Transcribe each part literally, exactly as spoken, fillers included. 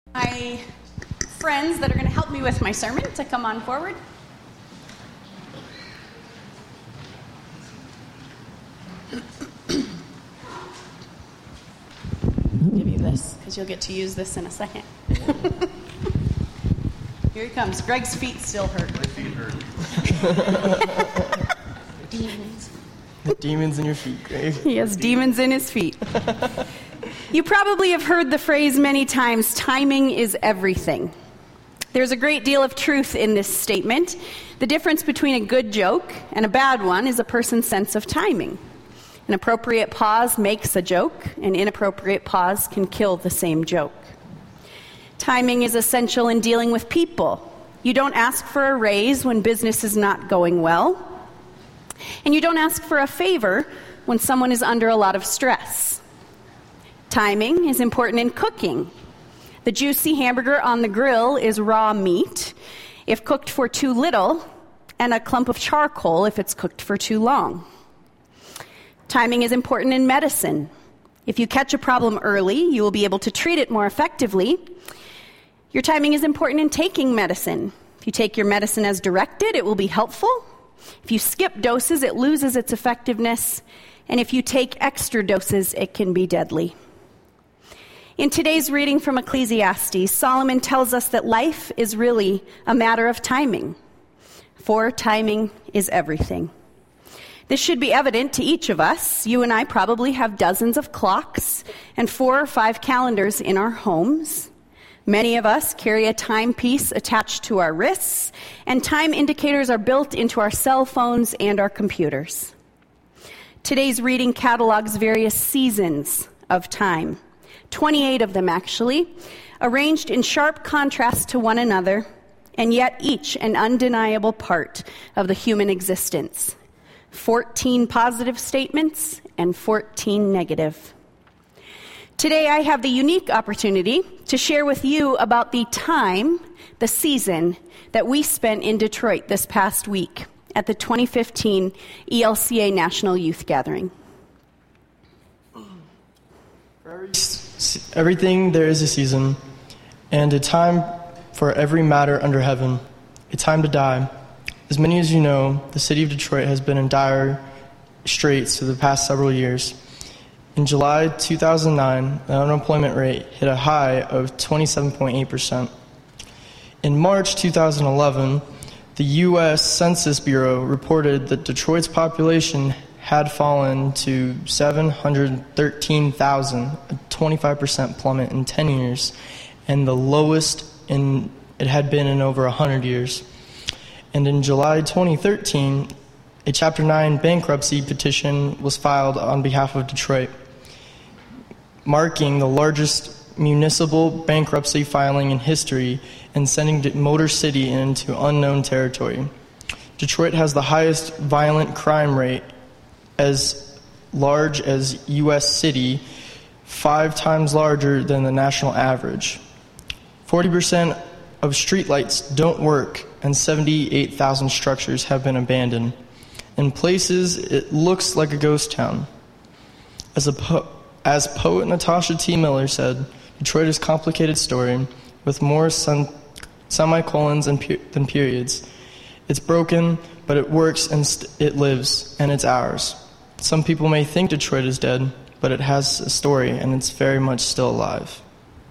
My friends that are going to help me with my sermon to come on forward. I'll give you this because you'll get to use this in a second. Here he comes. Greg's feet still hurt. My feet hurt. Demons. The demons in your feet, Greg. He has demons in his feet. You probably have heard the phrase many times, timing is everything. There's a great deal of truth in this statement. The difference between a good joke and a bad one is a person's sense of timing. An appropriate pause makes a joke, an inappropriate pause can kill the same joke. Timing is essential in dealing with people. You don't ask for a raise when business is not going well. And you don't ask for a favor when someone is under a lot of stress. Timing is important in cooking. The juicy hamburger on the grill is raw meat if cooked for too little, and a clump of charcoal if it's cooked for too long. Timing is important in medicine. If you catch a problem early, you will be able to treat it more effectively. Your timing is important in taking medicine. If you take your medicine as directed, it will be helpful. If you skip doses, it loses its effectiveness. And if you take extra doses, it can be deadly. In today's reading from Ecclesiastes, Solomon tells us that life is really a matter of timing. For timing is everything. This should be evident to each of us. You and I probably have dozens of clocks and four or five calendars in our homes. Many of us carry a timepiece attached to our wrists, and time indicators are built into our cell phones and our computers. Today's reading catalogs various seasons of time, twenty-eight of them actually, arranged in sharp contrast to one another, and yet each an undeniable part of the human existence. fourteen positive statements and fourteen negative. Today I have the unique opportunity to share with you about the time, the season, that we spent in Detroit this past week at the twenty fifteen E L C A National Youth Gathering. For every, everything there is a season, and a time for every matter under heaven, a time to die. As many as you know, the city of Detroit has been in dire straits for the past several years. In July two thousand nine, the unemployment rate hit a high of twenty-seven point eight percent. In March two thousand eleven, the U S Census Bureau reported that Detroit's population had fallen to seven hundred thirteen thousand, a twenty-five percent plummet in ten years, and the lowest in it had been in over one hundred years. And in July twenty thirteen, a Chapter nine bankruptcy petition was filed on behalf of Detroit, marking the largest municipal bankruptcy filing in history and sending Motor City into unknown territory. Detroit has the highest violent crime rate, as large as U S City, five times larger than the national average. forty percent of streetlights don't work, and seventy-eight thousand structures have been abandoned. In places, it looks like a ghost town. As a po- as poet Natasha T. Miller said, Detroit is a complicated story with more sem- semicolons and per- than periods. It's broken, but it works and st- it lives, and it's ours. Some people may think Detroit is dead, but it has a story, and it's very much still alive.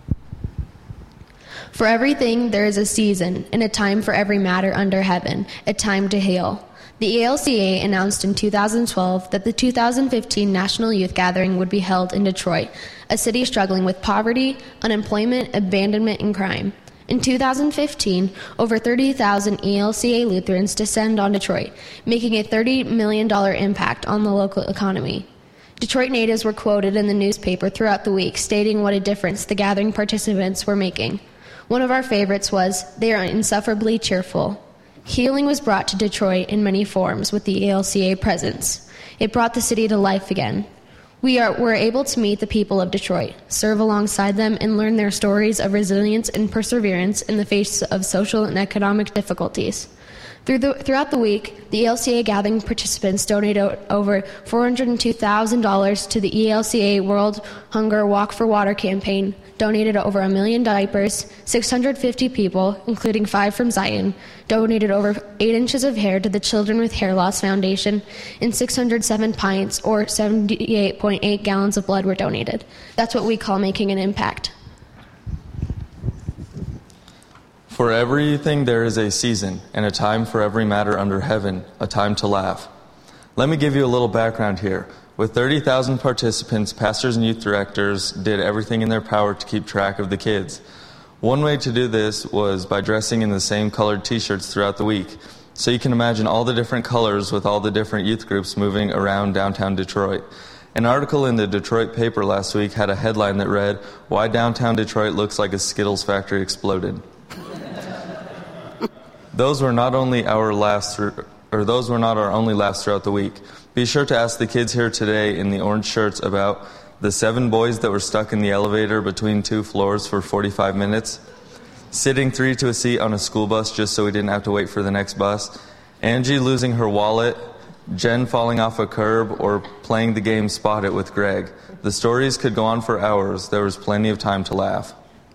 For everything there is a season, and a time for every matter under heaven, a time to heal. The E L C A announced in two thousand twelve that the two thousand fifteen National Youth Gathering would be held in Detroit, a city struggling with poverty, unemployment, abandonment, and crime. In two thousand fifteen, over thirty thousand E L C A Lutherans descend on Detroit, making a thirty million dollars impact on the local economy. Detroit natives were quoted in the newspaper throughout the week, stating what a difference the gathering participants were making. One of our favorites was, "They are insufferably cheerful." Healing was brought to Detroit in many forms with the E L C A presence. It brought the city to life again. We are, were able to meet the people of Detroit, serve alongside them, and learn their stories of resilience and perseverance in the face of social and economic difficulties. Through the, throughout the week, the E L C A gathering participants donated over four hundred two thousand dollars to the E L C A World Hunger Walk for Water campaign, donated over a million diapers, six hundred fifty people, including five from Zion, donated over eight inches of hair to the Children with Hair Loss Foundation, and six hundred seven pints, or seventy-eight point eight gallons of blood were donated. That's what we call making an impact. For everything there is a season, and a time for every matter under heaven, a time to laugh. Let me give you a little background here. With thirty thousand participants, pastors and youth directors did everything in their power to keep track of the kids. One way to do this was by dressing in the same colored t-shirts throughout the week. So you can imagine all the different colors with all the different youth groups moving around downtown Detroit. An article in the Detroit paper last week had a headline that read, "Why Downtown Detroit Looks Like a Skittles Factory Exploded." Those were not only our laughs, through, or those were not our only laughs throughout the week. Be sure to ask the kids here today in the orange shirts about the seven boys that were stuck in the elevator between two floors for forty-five minutes, sitting three to a seat on a school bus just so we didn't have to wait for the next bus, Angie losing her wallet, Jen falling off a curb, or playing the game Spot It with Greg. The stories could go on for hours. There was plenty of time to laugh.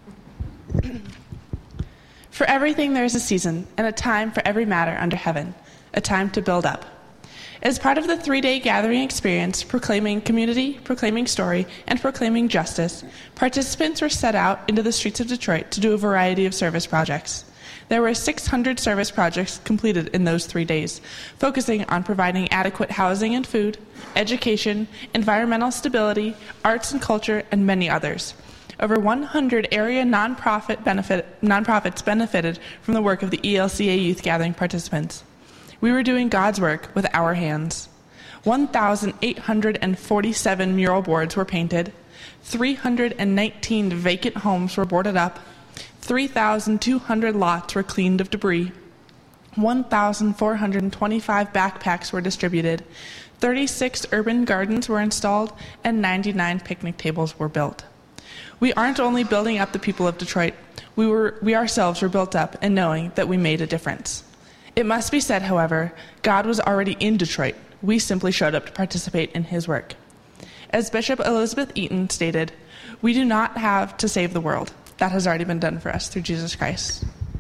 For everything there is a season, and a time for every matter under heaven, a time to build up. As part of the three-day gathering experience, proclaiming community, proclaiming story, and proclaiming justice, participants were set out into the streets of Detroit to do a variety of service projects. There were six hundred service projects completed in those three days, focusing on providing adequate housing and food, education, environmental stability, arts and culture, and many others. Over one hundred area nonprofit benefit, nonprofits benefited from the work of the E L C A Youth Gathering participants. We were doing God's work with our hands. one thousand eight hundred forty-seven mural boards were painted, three hundred nineteen vacant homes were boarded up, three thousand two hundred lots were cleaned of debris, one thousand four hundred twenty-five backpacks were distributed, thirty-six urban gardens were installed, and ninety-nine picnic tables were built. We aren't only building up the people of Detroit, we, were, we ourselves were built up in knowing that we made a difference. It must be said, however, God was already in Detroit. We simply showed up to participate in his work. As Bishop Elizabeth Eaton stated, we do not have to save the world. That has already been done for us through Jesus Christ.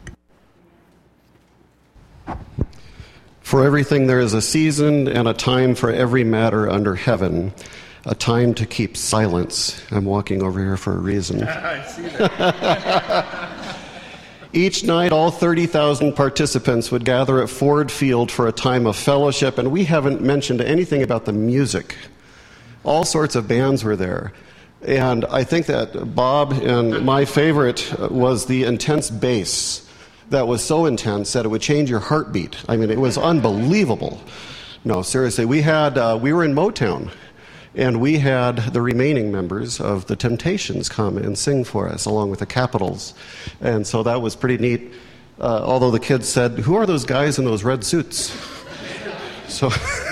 For everything there is a season and a time for every matter under heaven, a time to keep silence. I'm walking over here for a reason. I see that. Each night, all thirty thousand participants would gather at Ford Field for a time of fellowship, and we haven't mentioned anything about the music. All sorts of bands were there. And I think that Bob and my favorite was the intense bass that was so intense that it would change your heartbeat. I mean, it was unbelievable. No, seriously, we had uh, we were in Motown. And we had the remaining members of the Temptations come and sing for us, along with the Capitals. And so that was pretty neat. Uh, although the kids said, "Who are those guys in those red suits?" So,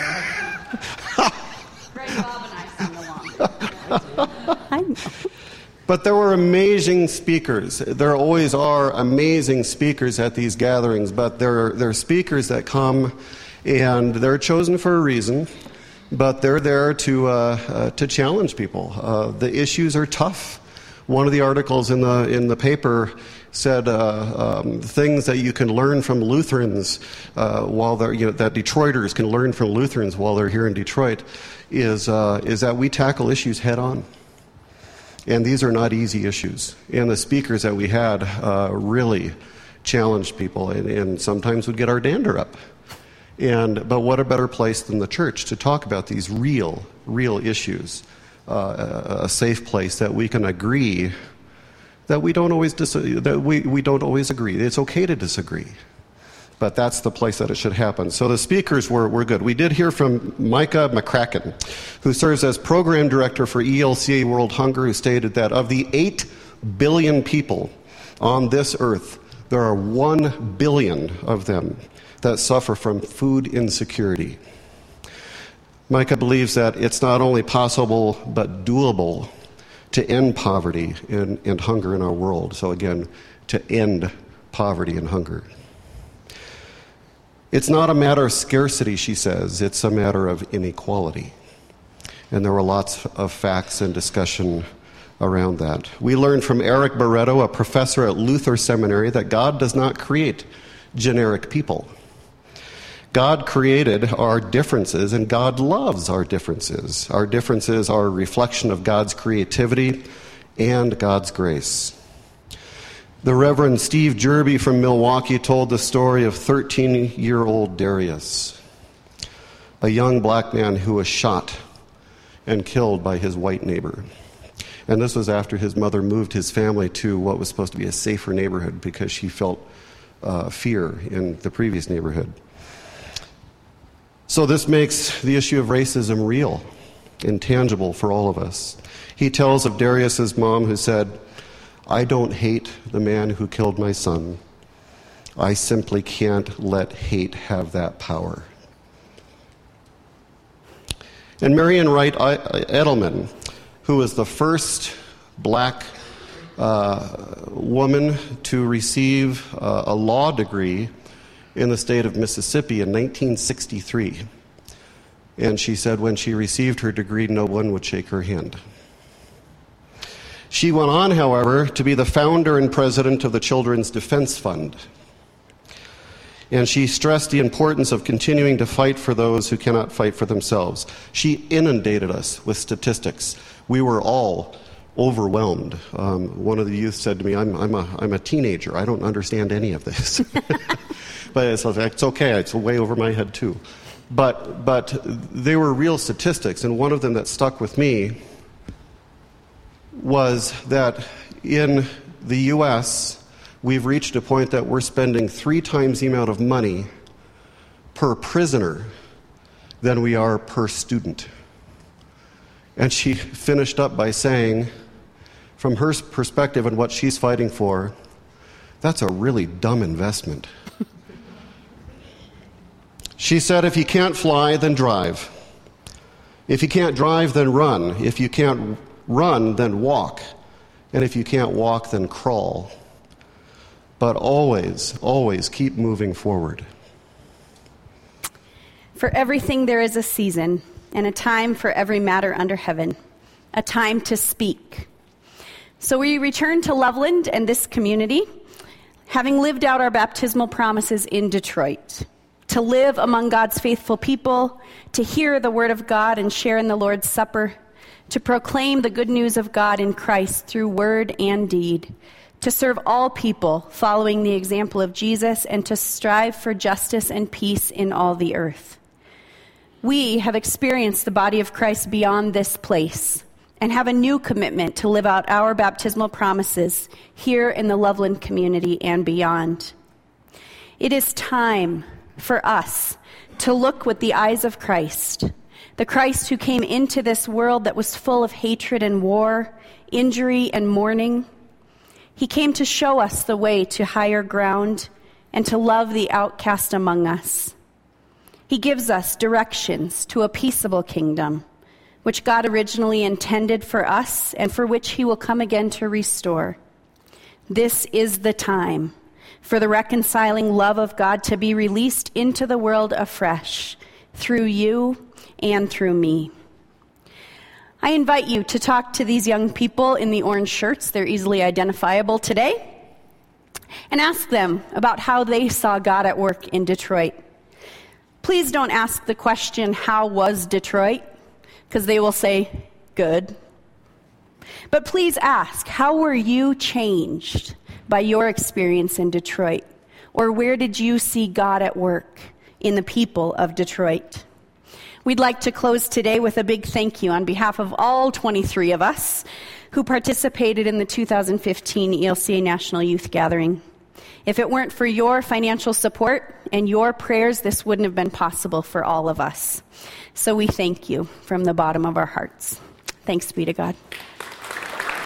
Greg, Bob, and I sing along. I know. But there were amazing speakers. There always are amazing speakers at these gatherings. But there are, there are speakers that come, and they're chosen for a reason. But they're there to uh, uh, to challenge people. Uh, the issues are tough. One of the articles in the in the paper said uh, um, things that you can learn from Lutherans uh, while they're you know that Detroiters can learn from Lutherans while they're here in Detroit is uh, is that we tackle issues head on. And these are not easy issues. And the speakers that we had uh, really challenged people, and, and sometimes would get our dander up. And but what a better place than the church to talk about these real, real issues. Uh, a, a safe place that we can agree that we don't always dis- that we, we don't always agree. It's okay to disagree, but that's the place that it should happen. So the speakers were were good. We did hear from Micah McCracken, who serves as program director for E L C A World Hunger, who stated that of the eight billion people on this earth, there are one billion of them that suffer from food insecurity. Micah believes that it's not only possible but doable to end poverty and, and hunger in our world. So again, to end poverty and hunger. It's not a matter of scarcity, she says. It's a matter of inequality. And there were lots of facts and discussion around that. We learned from Eric Barreto, a professor at Luther Seminary, that God does not create generic people. God created our differences, and God loves our differences. Our differences are a reflection of God's creativity and God's grace. The Reverend Steve Jerby from Milwaukee told the story of thirteen-year-old Darius, a young black man who was shot and killed by his white neighbor. And this was after his mother moved his family to what was supposed to be a safer neighborhood because she felt uh, fear in the previous neighborhood. So this makes the issue of racism real and tangible for all of us. He tells of Darius's mom who said, "I don't hate the man who killed my son. I simply can't let hate have that power." And Marian Wright Edelman, who was the first black uh, woman to receive uh, a law degree in the state of Mississippi in nineteen sixty-three. And she said when she received her degree, no one would shake her hand. She went on, however, to be the founder and president of the Children's Defense Fund. And she stressed the importance of continuing to fight for those who cannot fight for themselves. She inundated us with statistics. We were all overwhelmed. Um, one of the youth said to me, I'm, I'm, a, I'm a teenager. I don't understand any of this. But it's, it's okay. It's way over my head, too. But, but they were real statistics, and one of them that stuck with me was that in the U S, we've reached a point that we're spending three times the amount of money per prisoner than we are per student. And she finished up by saying, from her perspective and what she's fighting for, that's a really dumb investment. She said, if you can't fly, then drive. If you can't drive, then run. If you can't run, then walk. And if you can't walk, then crawl. But always, always keep moving forward. For everything there is a season, and a time for every matter under heaven, a time to speak. So we return to Loveland and this community, having lived out our baptismal promises in Detroit, to live among God's faithful people, to hear the word of God and share in the Lord's Supper, to proclaim the good news of God in Christ through word and deed, to serve all people following the example of Jesus, and to strive for justice and peace in all the earth. We have experienced the body of Christ beyond this place and have a new commitment to live out our baptismal promises here in the Loveland community and beyond. It is time for us to look with the eyes of Christ, the Christ who came into this world that was full of hatred and war, injury and mourning. He came to show us the way to higher ground and to love the outcast among us. He gives us directions to a peaceable kingdom, which God originally intended for us and for which he will come again to restore. This is the time for the reconciling love of God to be released into the world afresh through you and through me. I invite you to talk to these young people in the orange shirts. They're easily identifiable today. And ask them about how they saw God at work in Detroit. Please don't ask the question, how was Detroit? Because they will say, good. But please ask, how were you changed by your experience in Detroit? Or where did you see God at work in the people of Detroit? We'd like to close today with a big thank you on behalf of all twenty-three of us who participated in the two thousand fifteen E L C A National Youth Gathering. If it weren't for your financial support and your prayers, this wouldn't have been possible for all of us. So we thank you from the bottom of our hearts. Thanks be to God.